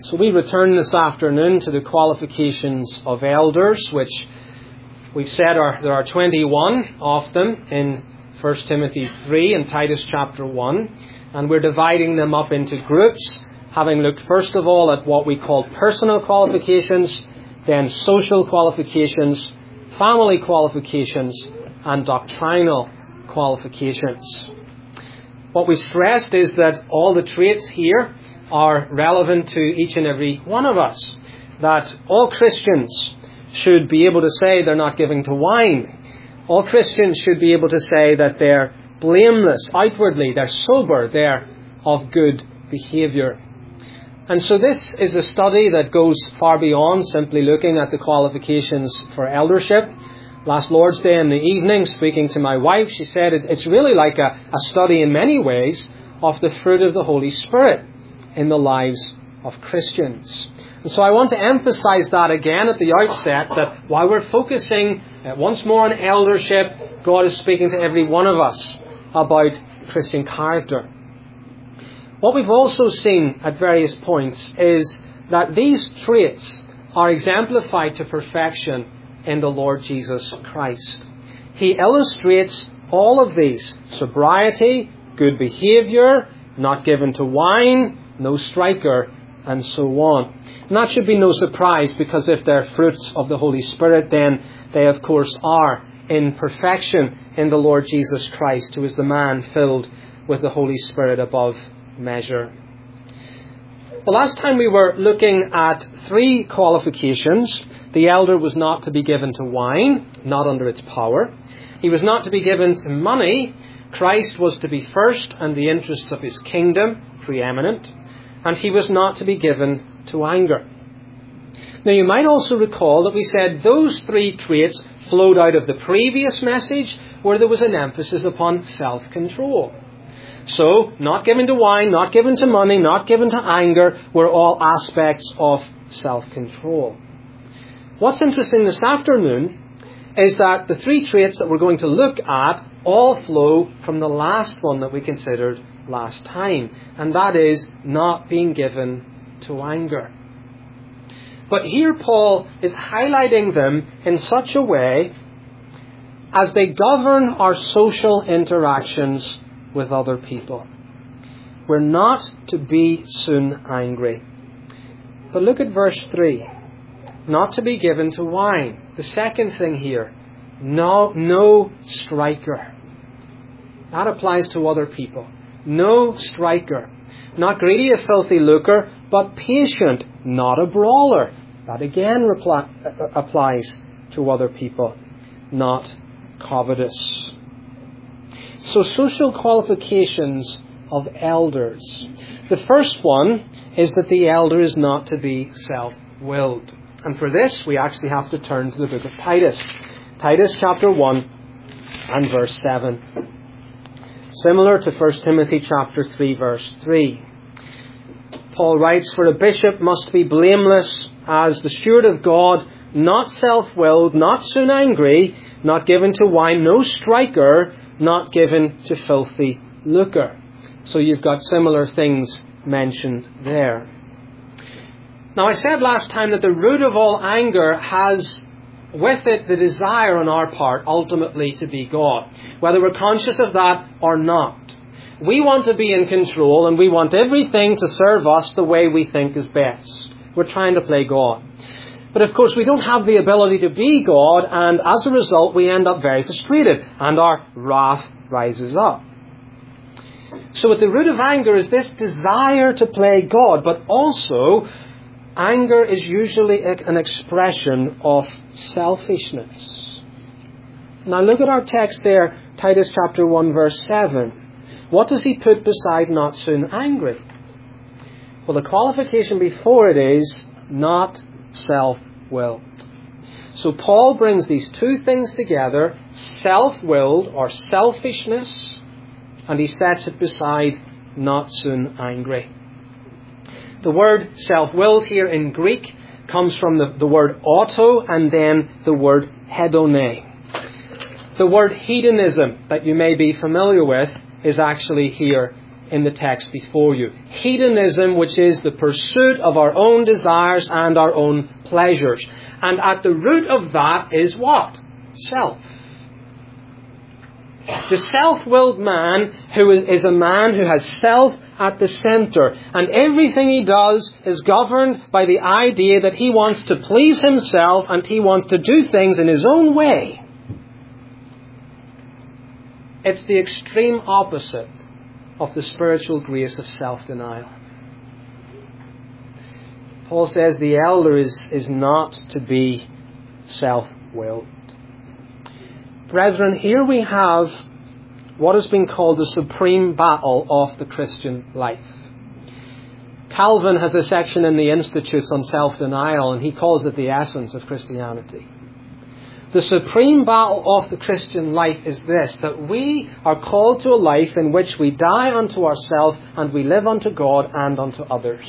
So we return this afternoon to the qualifications of elders, which we've said there are 21 of them in 1 Timothy 3 and Titus chapter 1. And we're dividing them up into groups, having looked first of all at what we call personal qualifications, then social qualifications, family qualifications, and doctrinal qualifications. What we stressed is that all the traits here are relevant to each and every one of us. That all Christians should be able to say they're not given to wine. All Christians should be able to say that they're blameless outwardly, they're sober, they're of good behaviour. And so this is a study that goes far beyond simply looking at the qualifications for eldership. Last Lord's Day in the evening, speaking to my wife, she said it's really like a study in many ways of the fruit of the Holy Spirit in the lives of Christians. And so I want to emphasize that again at the outset, that while we're focusing once more on eldership, God is speaking to every one of us about Christian character. What we've also seen at various points is that these traits are exemplified to perfection in the Lord Jesus Christ. He illustrates all of these: sobriety, good behaviour, not given to wine, no striker, and so on. And that should be no surprise, because if they're fruits of the Holy Spirit, then they of course are in perfection in the Lord Jesus Christ, who is the man filled with the Holy Spirit above measure. The last time we were looking at 3 qualifications. The elder was not to be given to wine, not under its power. He was not to be given to money. Christ was to be first, and the interests of his kingdom preeminent. And he was not to be given to anger. Now you might also recall that we said those 3 traits flowed out of the previous message, where there was an emphasis upon self-control. So, not given to wine, not given to money, not given to anger were all aspects of self-control. What's interesting this afternoon is that the 3 traits that we're going to look at all flow from the last one that we considered last time, and that is not being given to anger. But here Paul is highlighting them in such a way as they govern our social interactions with other people. We're not to be soon angry. But look at verse 3. Not to be given to wine. The second thing here, no striker. That applies to other people. No striker. Not greedy, a filthy lucre, but patient, not a brawler. That again applies to other people. Not covetous. So social qualifications of elders. The first one is that the elder is not to be self-willed. And for this, we actually have to turn to the book of Titus. Titus chapter 1 and verse 7. Similar to 1 Timothy chapter 3 verse 3. Paul writes, "For a bishop must be blameless as the steward of God, not self-willed, not soon angry, not given to wine, no striker, not given to filthy lucre." So you've got similar things mentioned there. Now I said last time that the root of all anger has with it the desire on our part ultimately to be God, whether we're conscious of that or not. We want to be in control, and we want everything to serve us the way we think is best. We're trying to play God. But of course we don't have the ability to be God, and as a result we end up very frustrated and our wrath rises up. So at the root of anger is this desire to play God, but also anger is usually an expression of selfishness. Now look at our text there, Titus chapter 1 verse 7. What does he put beside not soon angry? Well, the qualification before it is not self-willed. So Paul brings these 2 things together, self-willed or selfishness, and he sets it beside not soon angry. The word self-willed here in Greek comes from the word auto and then the word hedone. The word hedonism that you may be familiar with is actually here in the text before you. Hedonism, which is the pursuit of our own desires and our own pleasures. And at the root of that is what? Self. The self-willed man is a man who has self at the center, and everything he does is governed by the idea that he wants to please himself and he wants to do things in his own way. It's the extreme opposite of the spiritual grace of self-denial. Paul says the elder is not to be self-willed. Brethren, here we have what has been called the supreme battle of the Christian life. Calvin has a section in the Institutes on self-denial, and he calls it the essence of Christianity. The supreme battle of the Christian life is this, that we are called to a life in which we die unto ourselves and we live unto God and unto others.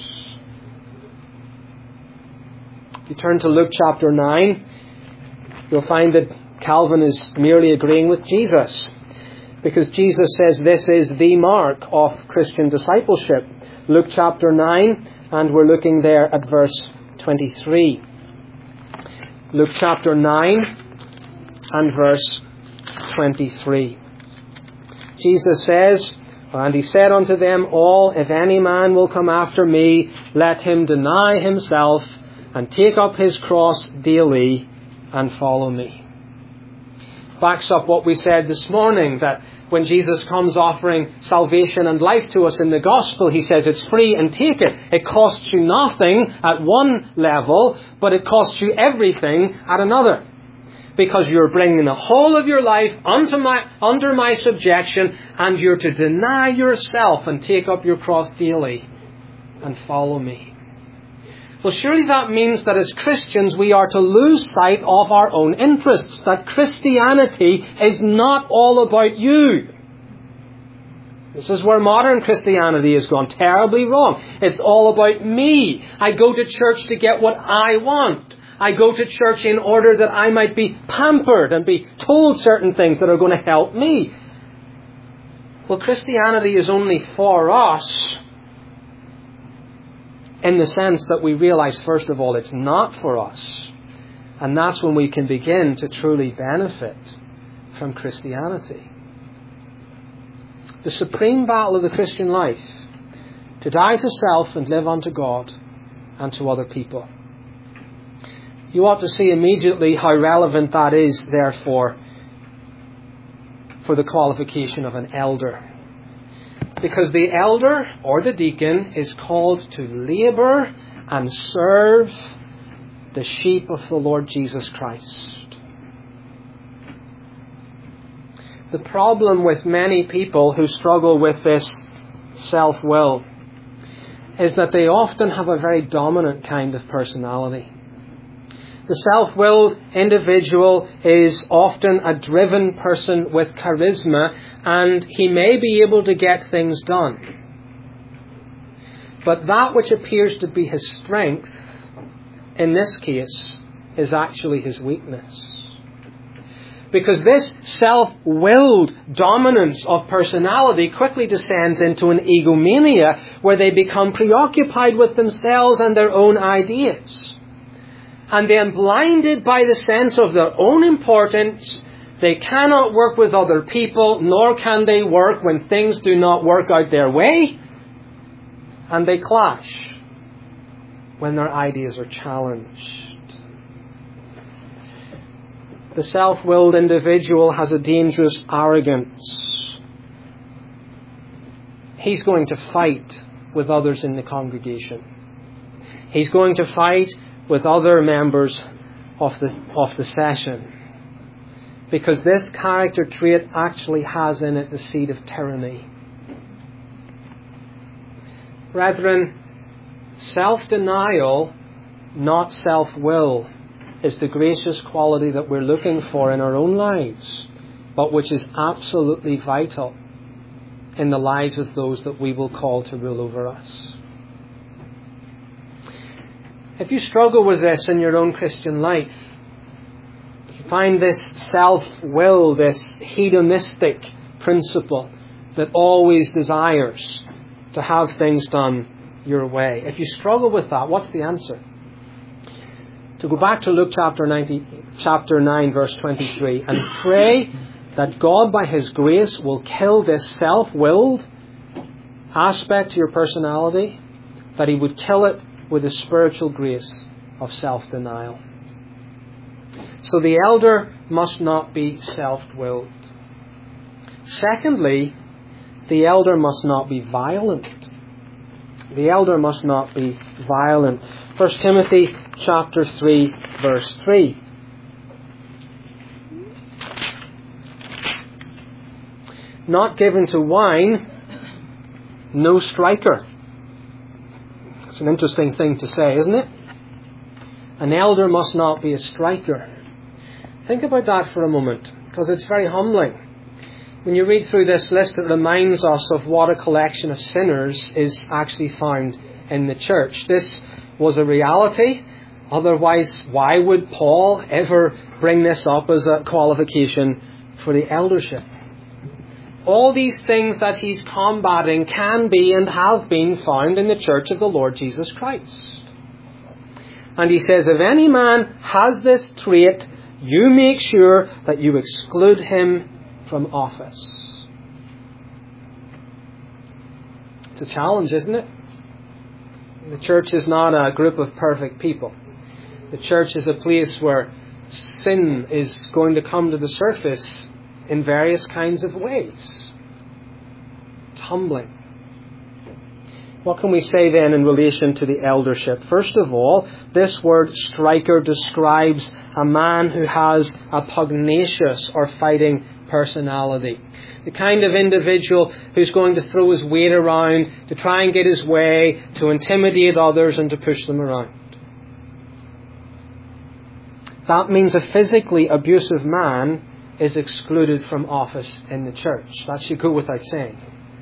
If you turn to Luke chapter 9, you'll find that Calvin is merely agreeing with Jesus, because Jesus says this is the mark of Christian discipleship. Luke chapter 9, and we're looking there at verse 23. Luke chapter 9 and verse 23. Jesus says, and he said unto them all, if any man will come after me, let him deny himself and take up his cross daily and follow me. Backs up what we said this morning, that when Jesus comes offering salvation and life to us in the gospel, he says it's free and take it. It costs you nothing at one level, but it costs you everything at another. Because you're bringing the whole of your life under my subjection, and you're to deny yourself and take up your cross daily and follow me. Well, surely that means that as Christians we are to lose sight of our own interests, that Christianity is not all about you. This is where modern Christianity has gone terribly wrong. It's all about me. I go to church to get what I want. I go to church in order that I might be pampered and be told certain things that are going to help me. Well, Christianity is only for us in the sense that we realize, first of all, it's not for us. And that's when we can begin to truly benefit from Christianity. The supreme battle of the Christian life, to die to self and live unto God and to other people. You ought to see immediately how relevant that is, therefore, for the qualification of an elder. Because the elder, or the deacon, is called to labour and serve the sheep of the Lord Jesus Christ. The problem with many people who struggle with this self-will is that they often have a very dominant kind of personality. The self-willed individual is often a driven person with charisma, and he may be able to get things done. But that which appears to be his strength, in this case, is actually his weakness. Because this self-willed dominance of personality quickly descends into an egomania, where they become preoccupied with themselves and their own ideas. And then, blinded by the sense of their own importance, they cannot work with other people, nor can they work when things do not work out their way. And they clash when their ideas are challenged. The self-willed individual has a dangerous arrogance. He's going to fight with others in the congregation. He's going to fight with other members of the session. Because this character trait actually has in it the seed of tyranny. Brethren, self-denial, not self-will, is the gracious quality that we're looking for in our own lives, but which is absolutely vital in the lives of those that we will call to rule over us. If you struggle with this in your own Christian life, you find this self-will, this hedonistic principle that always desires to have things done your way. If you struggle with that, what's the answer? To go back to Luke chapter 9, verse 23, and pray that God, by His grace, will kill this self-willed aspect to your personality, that He would kill it with the spiritual grace of self-denial. So the elder must not be self-willed. Secondly, the elder must not be violent. The elder must not be violent. 1 Timothy chapter 3, verse 3. Not given to wine, no striker. It's an interesting thing to say, isn't it? An elder must not be a striker. Think about that for a moment, because it's very humbling. When you read through this list, it reminds us of what a collection of sinners is actually found in the church. This was a reality. Otherwise, why would Paul ever bring this up as a qualification for the eldership? All these things that he's combating can be and have been found in the church of the Lord Jesus Christ. And he says, if any man has this trait, you make sure that you exclude him from office. It's a challenge, isn't it? The church is not a group of perfect people. The church is a place where sin is going to come to the surface in various kinds of ways. It's humbling. What can we say then in relation to the eldership? First of all, this word striker describes a man who has a pugnacious or fighting personality. The kind of individual who's going to throw his weight around to try and get his way, to intimidate others and to push them around. That means a physically abusive man is excluded from office in the church. That should go without saying.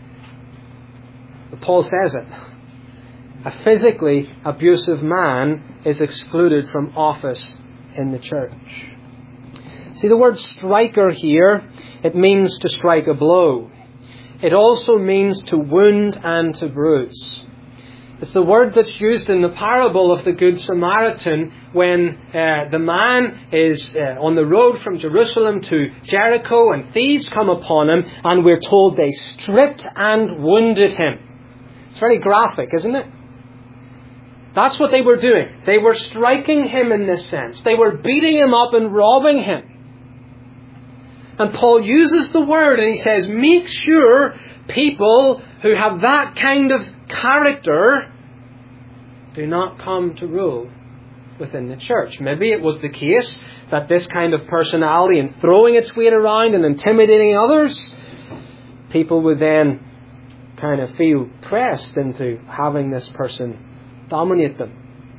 But Paul says it. A physically abusive man is excluded from office in the church. See, the word striker here, it means to strike a blow. It also means to wound and to bruise. It's the word that's used in the parable of the Good Samaritan when the man is on the road from Jerusalem to Jericho and thieves come upon him, and we're told they stripped and wounded him. It's very graphic, isn't it? That's what they were doing. They were striking him in this sense. They were beating him up and robbing him. And Paul uses the word and he says, make sure people who have that kind of character do not come to rule within the church. Maybe it was the case that this kind of personality and throwing its weight around and intimidating others, people would then kind of feel pressed into having this person dominate them.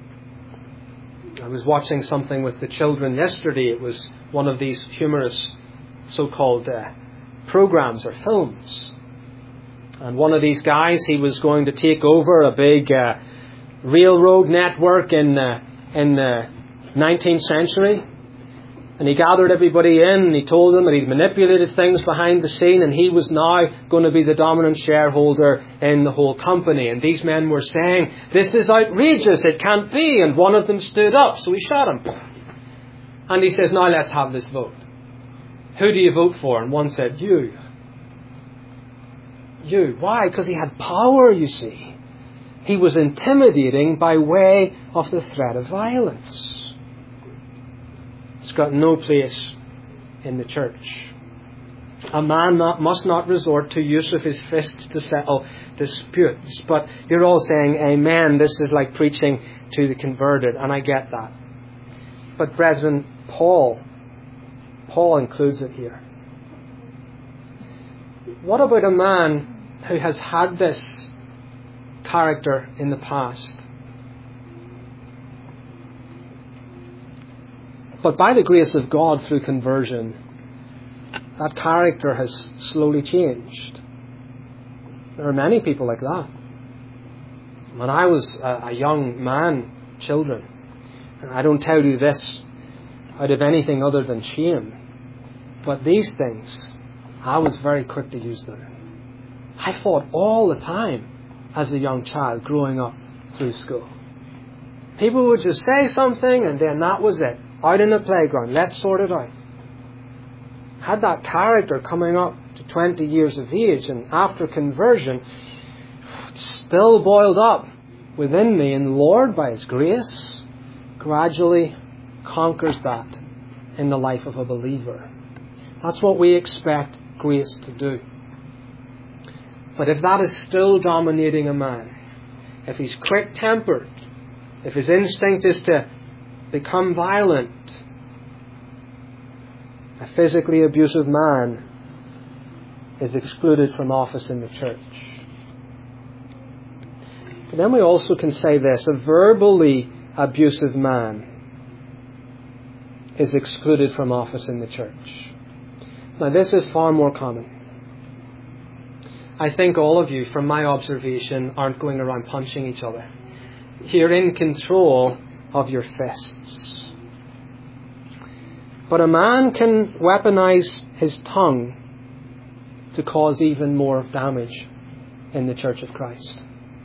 I was watching something with the children yesterday. It was one of these humorous so-called programs or films. And one of these guys, he was going to take over a big railroad network in the 19th century. And he gathered everybody in and he told them that he'd manipulated things behind the scene and he was now going to be the dominant shareholder in the whole company. And these men were saying, this is outrageous, it can't be. And one of them stood up, so he shot him. And he says, now let's have this vote. Who do you vote for? And one said, you. You. Why? Because he had power, you see. He was intimidating by way of the threat of violence. It's got no place in the church. A man must not resort to use of his fists to settle disputes. But you're all saying, amen, this is like preaching to the converted, and I get that. But brethren, Paul includes it here. What about a man who has had this character in the past? But by the grace of God through conversion, that character has slowly changed. There are many people like that. When I was a young man, children, and I don't tell you this out of anything other than shame, but these things, I was very quick to use them. I fought all the time as a young child growing up through school. People would just say something and then that was it. Out in the playground, let's sort it out. Had that character coming up to 20 years of age, and after conversion, it still boiled up within me, and the Lord, by His grace, gradually conquers that in the life of a believer. That's what we expect grace to do. But if that is still dominating a man, if he's quick-tempered, if his instinct is to become violent, a physically abusive man is excluded from office in the church. But then we also can say this: a verbally abusive man is excluded from office in the church. Now, this is far more common. I think all of you, from my observation, aren't going around punching each other. You're in control of your fists. But a man can weaponize his tongue to cause even more damage in the Church of Christ.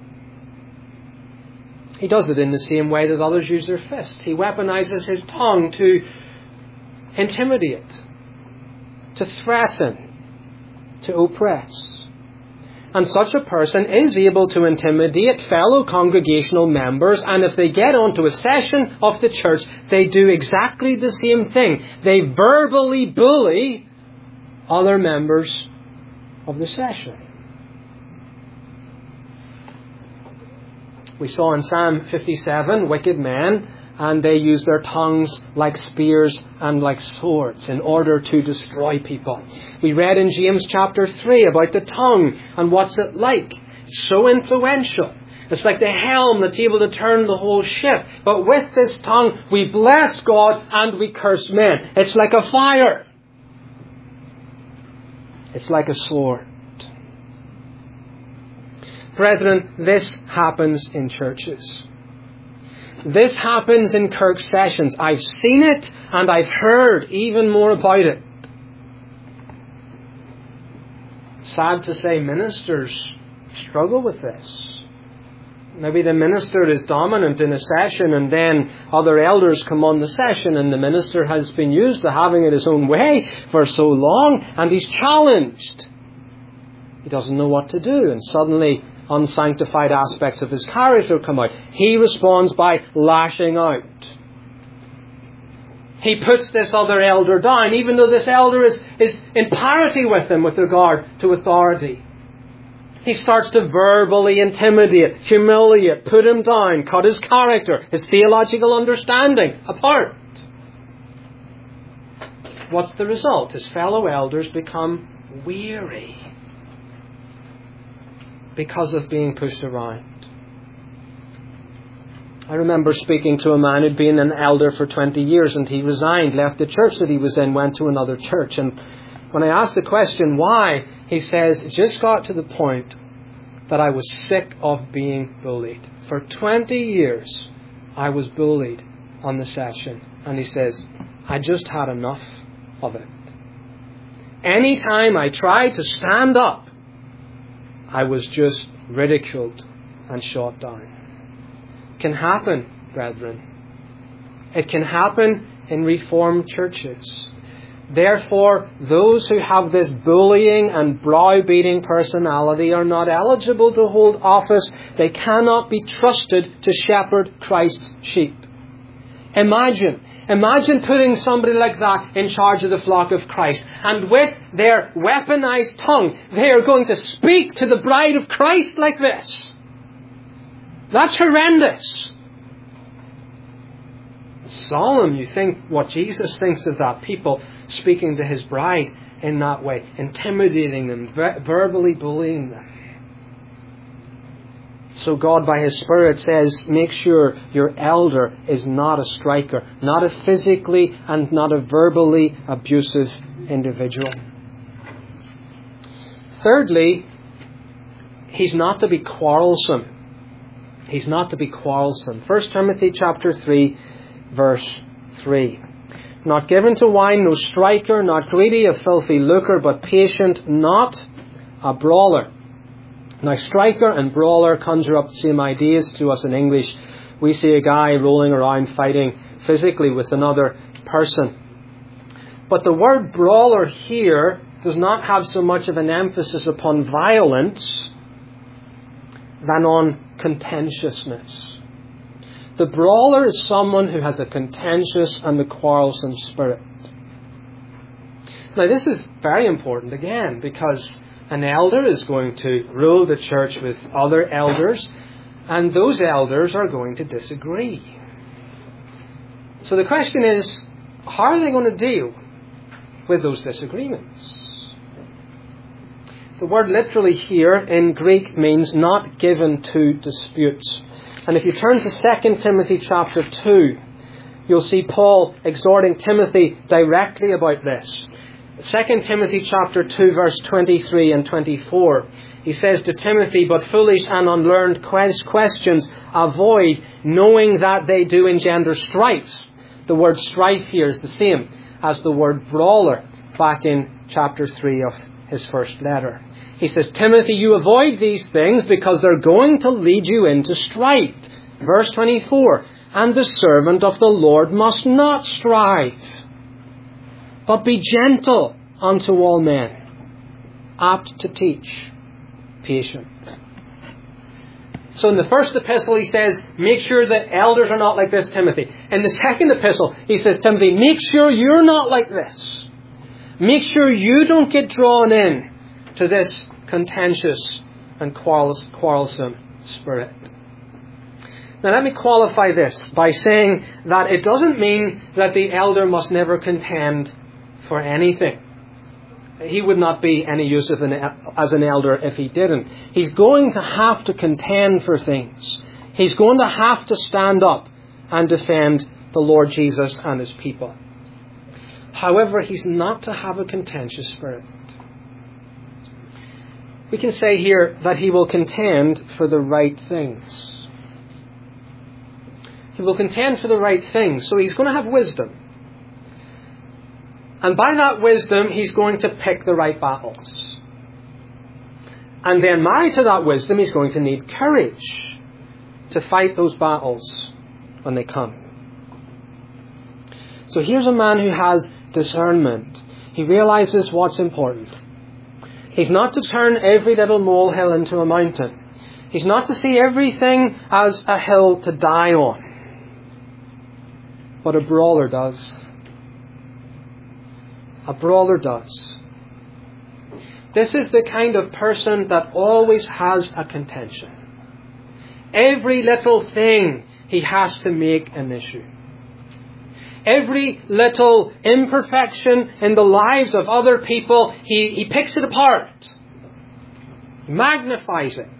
He does it in the same way that others use their fists. He weaponizes his tongue to intimidate, to threaten, to oppress. And such a person is able to intimidate fellow congregational members, and if they get onto a session of the church, they do exactly the same thing. They verbally bully other members of the session. We saw in Psalm 57, wicked men, and they use their tongues like spears and like swords in order to destroy people. We read in James chapter 3 about the tongue and what's it like. It's so influential. It's like the helm that's able to turn the whole ship. But with this tongue, we bless God and we curse men. It's like a fire. It's like a sword. Brethren, this happens in churches. This happens in Kirk sessions. I've seen it and I've heard even more about it. Sad to say, ministers struggle with this. Maybe the minister is dominant in a session and then other elders come on the session and the minister has been used to having it his own way for so long and he's challenged. He doesn't know what to do, and suddenly unsanctified aspects of his character come out. He responds by lashing out. He puts this other elder down, even though this elder is in parity with him with regard to authority. He starts to verbally intimidate, humiliate, put him down, cut his character, his theological understanding apart. What's the result? His fellow elders become weary because of being pushed around. I remember speaking to a man who'd been an elder for 20 years and he resigned, left the church that he was in, went to another church. And when I asked the question why, he says, it just got to the point that I was sick of being bullied. For 20 years I was bullied on the session. And he says, I just had enough of it. Anytime I tried to stand up, I was just ridiculed and shot down. It can happen, brethren. It can happen in Reformed churches. Therefore, those who have this bullying and browbeating personality are not eligible to hold office. They cannot be trusted to shepherd Christ's sheep. Imagine putting somebody like that in charge of the flock of Christ. And with their weaponized tongue, they are going to speak to the bride of Christ like this. That's horrendous. It's solemn. You think what Jesus thinks of that. People speaking to His bride in that way. Intimidating them. Verbally bullying them. So God, by His Spirit, says, make sure your elder is not a striker, not a physically and not a verbally abusive individual. Thirdly, he's not to be quarrelsome. He's not to be quarrelsome. 1 Timothy chapter 3, verse 3. Not given to wine, no striker, not greedy of filthy lucre, but patient, not a brawler. Now, striker and brawler conjure up the same ideas to us in English. We see a guy rolling around fighting physically with another person. But the word brawler here does not have so much of an emphasis upon violence than on contentiousness. The brawler is someone who has a contentious and a quarrelsome spirit. Now, this is very important again, because an elder is going to rule the church with other elders, and those elders are going to disagree. So the question is, how are they going to deal with those disagreements? The word literally here in Greek means not given to disputes. And if you turn to 2 Timothy chapter 2, you'll see Paul exhorting Timothy directly about this. 2 Timothy chapter 2 verse 23 and 24. He says to Timothy, "But foolish and unlearned questions avoid, knowing that they do engender strife." The word strife here is the same as the word brawler back in chapter 3 of his first letter. He says, "Timothy, you avoid these things because they're going to lead you into strife." Verse 24, "And the servant of the Lord must not strive, but be gentle unto all men, apt to teach, patient." So in the first epistle he says, make sure that elders are not like this, Timothy. In the second epistle he says, Timothy, make sure you're not like this. Make sure you don't get drawn in to this contentious and quarrelsome spirit. Now let me qualify this by saying that it doesn't mean that the elder must never contend for anything. He would not be any use as an elder if he didn't. He's going to have to contend for things. He's going to have to stand up and defend the Lord Jesus and His people. However, he's not to have a contentious spirit. We can say here that he will contend for the right things. He will contend for the right things. So he's going to have wisdom. And by that wisdom, he's going to pick the right battles. And then married to that wisdom, he's going to need courage to fight those battles when they come. So here's a man who has discernment. He realizes what's important. He's not to turn every little molehill into a mountain. He's not to see everything as a hill to die on. But a brawler does. A brawler does. This is the kind of person that always has a contention. Every little thing he has to make an issue. Every little imperfection in the lives of other people, he picks it apart. He magnifies it.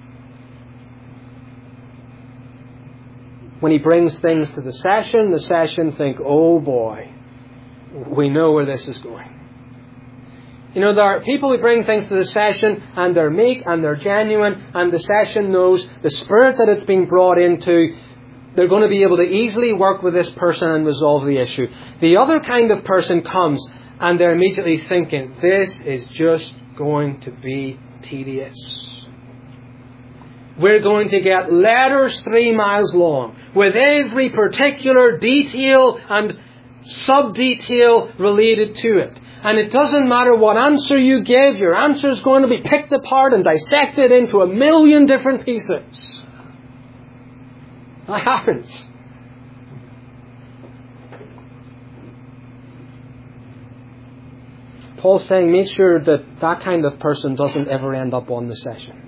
When he brings things to the session think, oh boy, we know where this is going. You know, there are people who bring things to the session and they're meek and they're genuine, and the session knows the spirit that it's being brought into. They're going to be able to easily work with this person and resolve the issue. The other kind of person comes and they're immediately thinking, this is just going to be tedious. We're going to get letters 3 miles long with every particular detail and sub-detail related to it. And it doesn't matter what answer you give, your answer is going to be picked apart and dissected into 1,000,000 different pieces. That happens. Paul's saying, make sure that that kind of person doesn't ever end up on the session.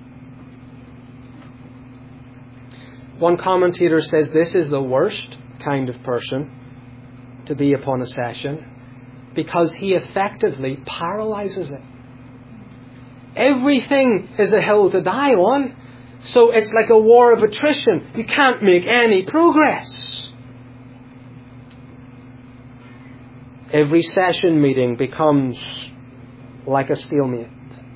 One commentator says this is the worst kind of person to be upon a session because he effectively paralyzes it. Everything is a hill to die on. So it's like a war of attrition. You can't make any progress. Every session meeting becomes like a stalemate.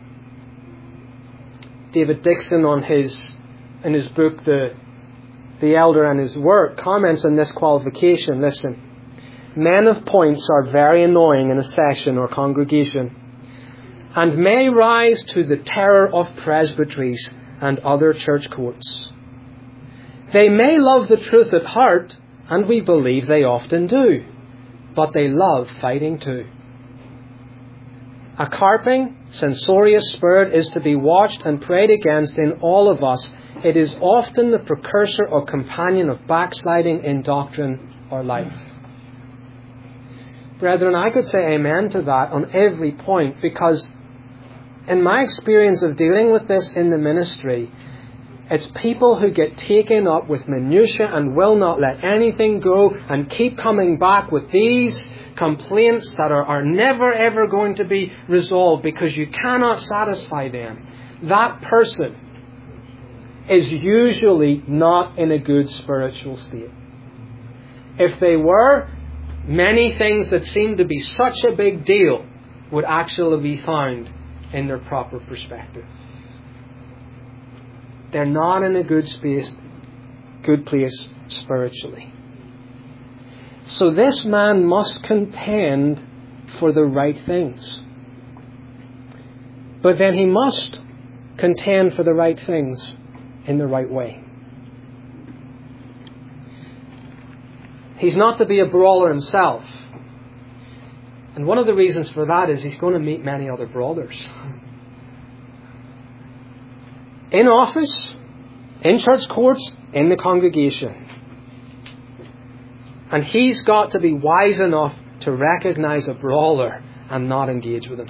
David Dixon in his book, The Elder and His Work, comments on this qualification. Listen, men of points are very annoying in a session or congregation. and may rise to the terror of presbyteries and other church courts. They may love the truth at heart, and we believe they often do, but they love fighting too. A carping, censorious spirit is to be watched and prayed against in all of us. It is often the precursor or companion of backsliding in doctrine or life. Brethren, I could say amen to that on every point, because in my experience of dealing with this in the ministry, it's people who get taken up with minutiae and will not let anything go and keep coming back with these complaints that are never ever going to be resolved because you cannot satisfy them. That person is usually not in a good spiritual state. If they were, many things that seem to be such a big deal would actually be found in their proper perspective. They're not in a good place spiritually. So this man must contend for the right things. But then he must contend for the right things in the right way. He's not to be a brawler himself. And one of the reasons for that is he's going to meet many other brawlers. In office, in church courts, in the congregation. And he's got to be wise enough to recognize a brawler and not engage with him.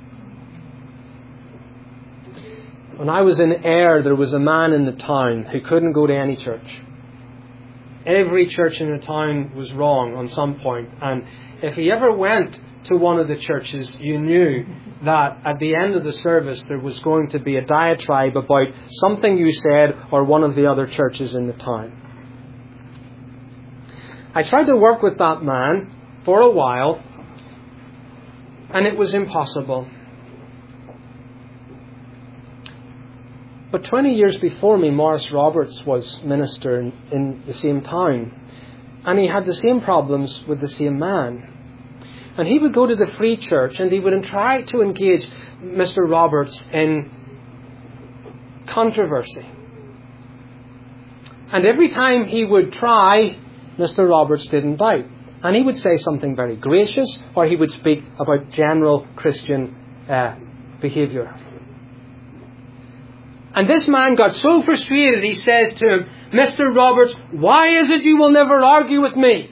When I was in Ayr, there was a man in the town who couldn't go to any church. Every church in the town was wrong on some point. And if he ever went to one of the churches, you knew that at the end of the service there was going to be a diatribe about something you said or one of the other churches in the town. I tried to work with that man for a while, and it was impossible. But 20 years before me, Morris Roberts was minister in the same town, and he had the same problems with the same man. And he would go to the Free Church and he would try to engage Mr. Roberts in controversy. And every time he would try, Mr. Roberts didn't bite. And he would say something very gracious, or he would speak about general Christian behaviour. And this man got so frustrated, he says to him, "Mr. Roberts, why is it you will never argue with me?"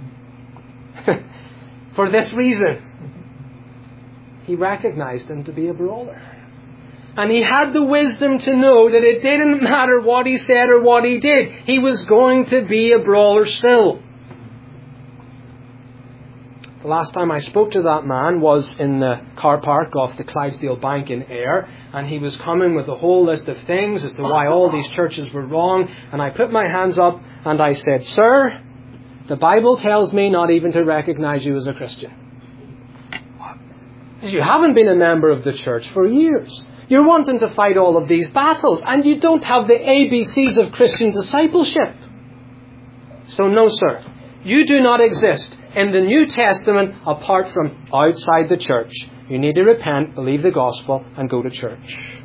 For this reason, he recognized him to be a brawler. And he had the wisdom to know that it didn't matter what he said or what he did. He was going to be a brawler still. The last time I spoke to that man was in the car park off the Clydesdale Bank in Ayr, and he was coming with a whole list of things as to why all these churches were wrong. And I put my hands up and I said, "Sir, the Bible tells me not even to recognize you as a Christian. You haven't been a member of the church for years. You're wanting to fight all of these battles, and you don't have the ABCs of Christian discipleship. So no, sir, you do not exist in the New Testament apart from outside the church. You need to repent, believe the gospel, and go to church."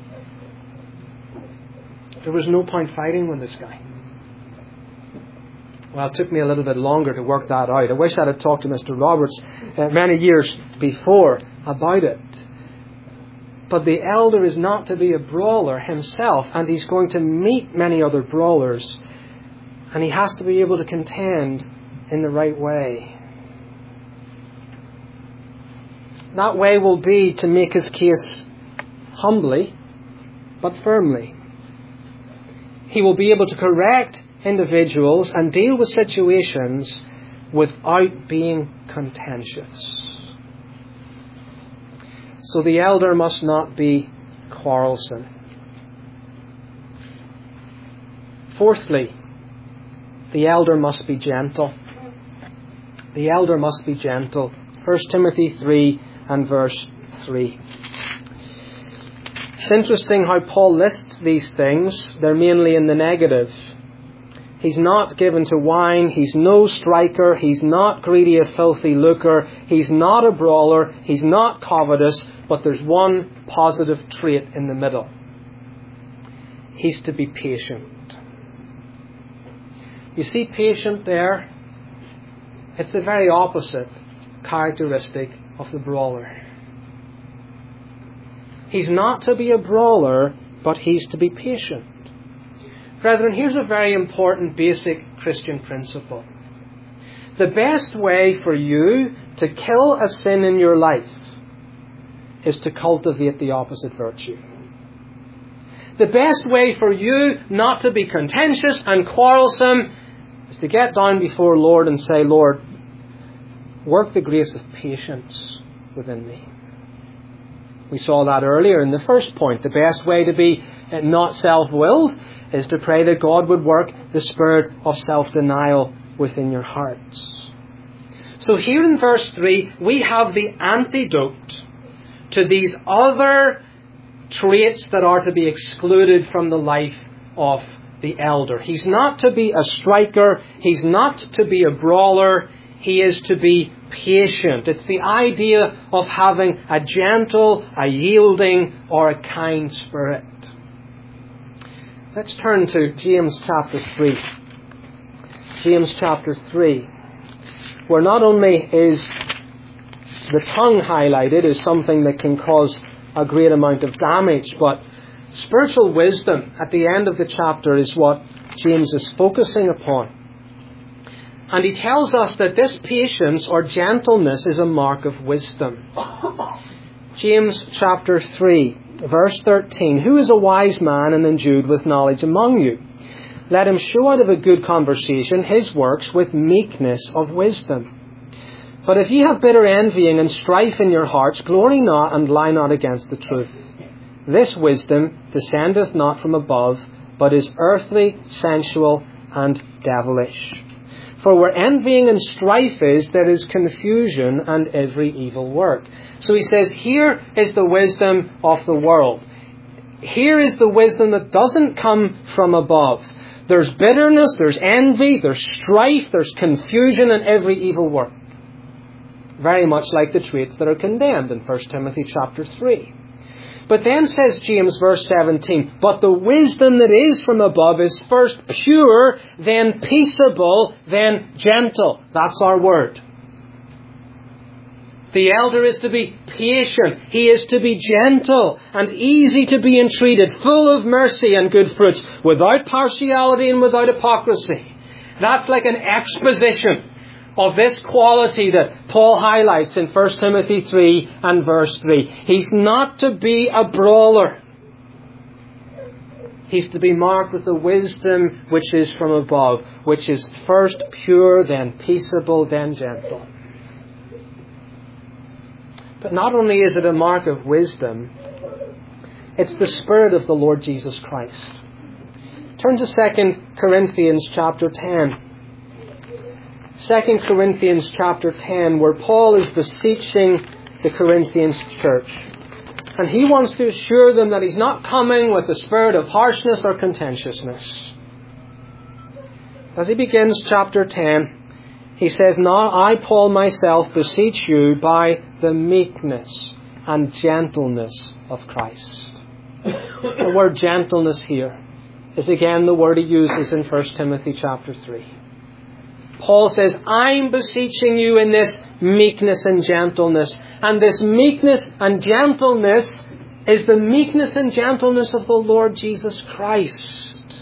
There was no point fighting with this guy. Well, it took me a little bit longer to work that out. I wish I'd have talked to Mr. Roberts many years before about it. But the elder is not to be a brawler himself, and he's going to meet many other brawlers, and he has to be able to contend in the right way. That way will be to make his case humbly, but firmly. He will be able to correct individuals and deal with situations without being contentious. So the elder must not be quarrelsome. Fourthly, the elder must be gentle. The elder must be gentle. 1 Timothy 3 and verse 3. It's interesting how Paul lists these things. They're mainly in the negative. He's not given to wine. He's no striker. He's not greedy, a filthy lucre. He's not a brawler. He's not covetous. But there's one positive trait in the middle. He's to be patient. You see patient there? It's the very opposite characteristic of the brawler. He's not to be a brawler, but he's to be patient. Brethren, here's a very important basic Christian principle. The best way for you to kill a sin in your life is to cultivate the opposite virtue. The best way for you not to be contentious and quarrelsome is to get down before the Lord and say, Lord, work the grace of patience within me. We saw that earlier in the first point. The best way to be not self-willed is to pray that God would work the spirit of self-denial within your hearts. So here in verse 3, we have the antidote to these other traits that are to be excluded from the life of the elder. He's not to be a striker. He's not to be a brawler. He is to be patient. It's the idea of having a gentle, a yielding, or a kind spirit. Let's turn to James chapter 3. James chapter 3, where not only is the tongue highlighted as something that can cause a great amount of damage, but spiritual wisdom at the end of the chapter is what James is focusing upon. And he tells us that this patience or gentleness is a mark of wisdom. James chapter 3, verse 13. Who is a wise man and endued with knowledge among you? Let him show out of a good conversation his works with meekness of wisdom. But if ye have bitter envying and strife in your hearts, glory not and lie not against the truth. This wisdom descendeth not from above, but is earthly, sensual, and devilish. For where envying and strife is, there is confusion and every evil work. So he says, here is the wisdom of the world. Here is the wisdom that doesn't come from above. There's bitterness, there's envy, there's strife, there's confusion and every evil work. Very much like the traits that are condemned in 1 Timothy chapter 3. But then says James verse 17, but the wisdom that is from above is first pure, then peaceable, then gentle. That's our word. The elder is to be patient. He is to be gentle and easy to be entreated, full of mercy and good fruits, without partiality and without hypocrisy. That's like an exposition of this quality that Paul highlights in 1 Timothy 3 and verse 3. He's not to be a brawler. He's to be marked with the wisdom which is from above, which is first pure, then peaceable, then gentle. But not only is it a mark of wisdom, it's the Spirit of the Lord Jesus Christ. Turn to 2 Corinthians chapter 10. 2 Corinthians chapter 10, where Paul is beseeching the Corinthians church. And he wants to assure them that he's not coming with the spirit of harshness or contentiousness. As he begins chapter 10, he says, now I, Paul, myself beseech you by the meekness and gentleness of Christ. The word gentleness here is again the word he uses in 1 Timothy chapter 3. Paul says, I'm beseeching you in this meekness and gentleness. And this meekness and gentleness is the meekness and gentleness of the Lord Jesus Christ.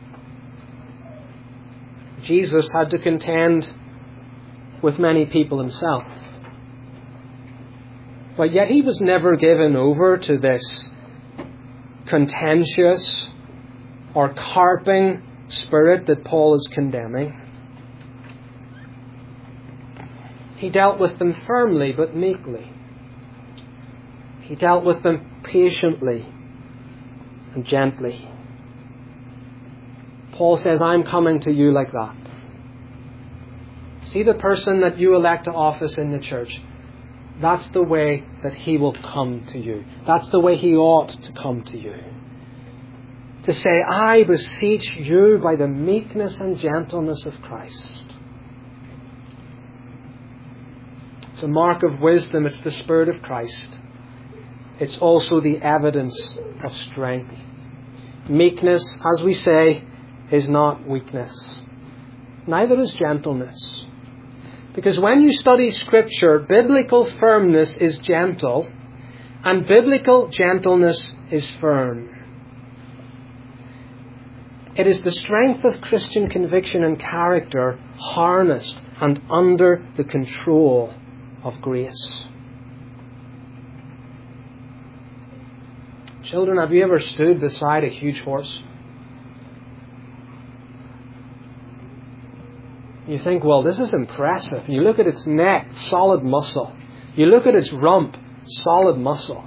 Jesus had to contend with many people himself. But yet he was never given over to this contentious or carping spirit that Paul is condemning. He dealt with them firmly but meekly. He dealt with them patiently and gently. Paul says, I'm coming to you like that. See the person that you elect to office in the church. That's the way that he will come to you. That's the way he ought to come to you. to say, I beseech you by the meekness and gentleness of Christ. It's a mark of wisdom. It's the Spirit of Christ. It's also the evidence of strength. Meekness, as we say, is not weakness. Neither is gentleness. Because when you study Scripture, biblical firmness is gentle, and biblical gentleness is firm. It is the strength of Christian conviction and character harnessed and under the control of grace. Children, have you ever stood beside a huge horse? You think, well, this is impressive. You look at its neck, solid muscle. You look at its rump, solid muscle.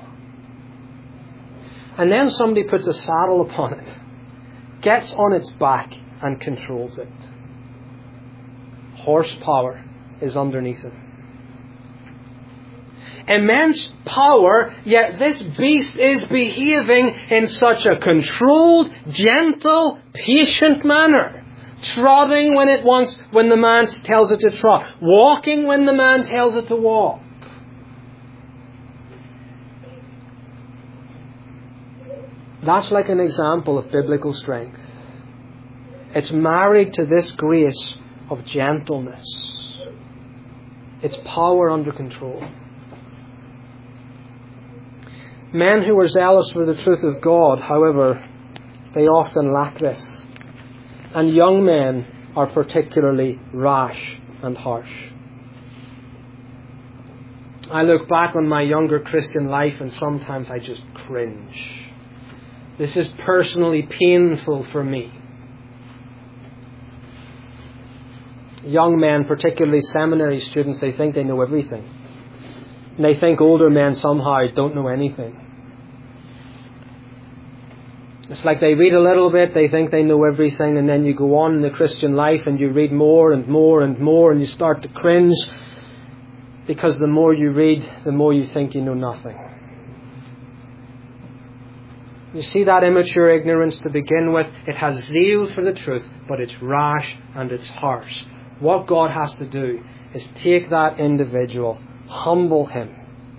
And then somebody puts a saddle upon it, gets on its back and controls it. Horsepower is underneath it. Immense power, yet this beast is behaving in such a controlled, gentle, patient manner. Trotting when it wants, when the man tells it to trot. Walking when the man tells it to walk. That's like an example of biblical strength. It's married to this grace of gentleness. It's power under control. Men who are zealous for the truth of God, however, they often lack this. And young men are particularly rash and harsh. I look back on my younger Christian life and sometimes I just cringe. This is personally painful for me. Young men, particularly seminary students, they think they know everything. And they think older men somehow don't know anything. It's like they read a little bit, they think they know everything, and then you go on in the Christian life and you read more and more and more, and you start to cringe because the more you read, the more you think you know nothing. You see that immature ignorance to begin with? It has zeal for the truth, but it's rash and it's harsh. What God has to do is take that individual, humble him,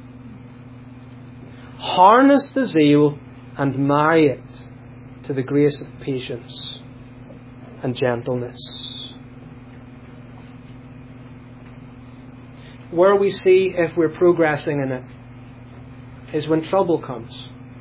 harness the zeal and marry it to the grace of patience and gentleness. Where we see if we're progressing in it is when trouble comes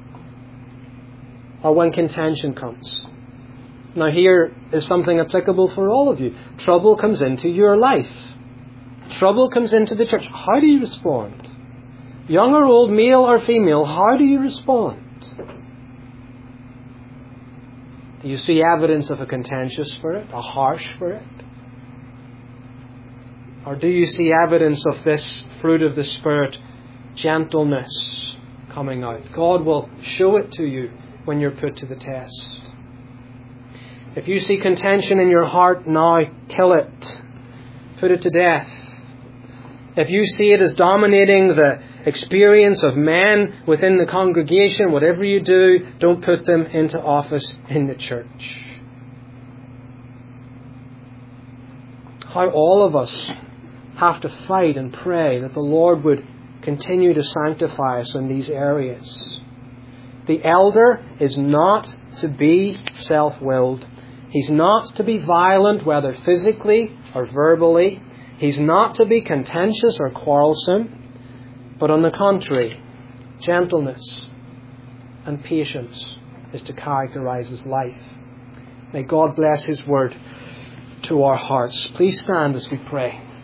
or when contention comes. Now here is something applicable for all of you. Trouble comes into your life. Trouble comes into the church. How do you respond? Young or old, male or female, how do you respond? Do you see evidence of a contentious spirit, a harsh spirit? Or do you see evidence of this fruit of the Spirit, gentleness, coming out? God will show it to you when you're put to the test. If you see contention in your heart now, kill it. Put it to death. If you see it as dominating the experience of men within the congregation, whatever you do, don't put them into office in the church. How all of us have to fight and pray that the Lord would continue to sanctify us in these areas. The elder is not to be self-willed. He's not to be violent, whether physically or verbally. He's not to be contentious or quarrelsome. But on the contrary, gentleness and patience is to characterize his life. May God bless his word to our hearts. Please stand as we pray.